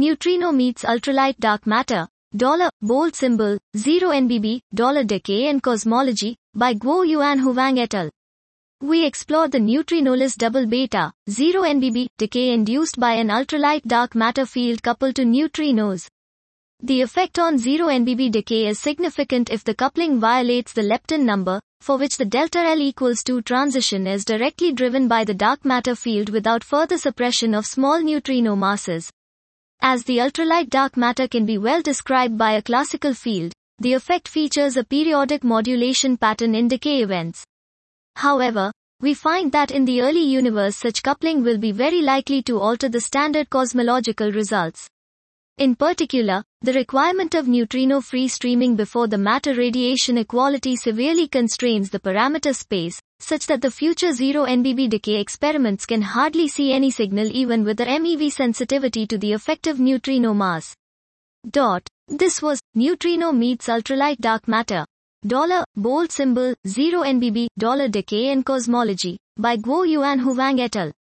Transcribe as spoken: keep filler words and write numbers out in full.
Neutrino meets ultralight dark matter, dollar, bold symbol, zero N B B, dollar decay and cosmology, by Guo Yuan Huang et al. We explored the neutrinoless double beta, zero N B B, decay induced by an ultralight dark matter field coupled to neutrinos. The effect on zero N B B decay is significant if the coupling violates the lepton number, for which the delta L equals two transition is directly driven by the dark matter field without further suppression of small neutrino masses. As the ultralight dark matter can be well described by a classical field, the effect features a periodic modulation pattern in decay events. However, we find that in the early universe such coupling will be very likely to alter the standard cosmological results. In particular, the requirement of neutrino-free streaming before the matter radiation equality severely constrains the parameter space, such that the future zero N B B decay experiments can hardly see any signal even with the M E V sensitivity to the effective neutrino mass. Dot. This was Neutrino Meets Ultralight Dark Matter. Dollar, bold symbol, zero N B B, dollar decay and cosmology, by Guo Yuan Huang et al.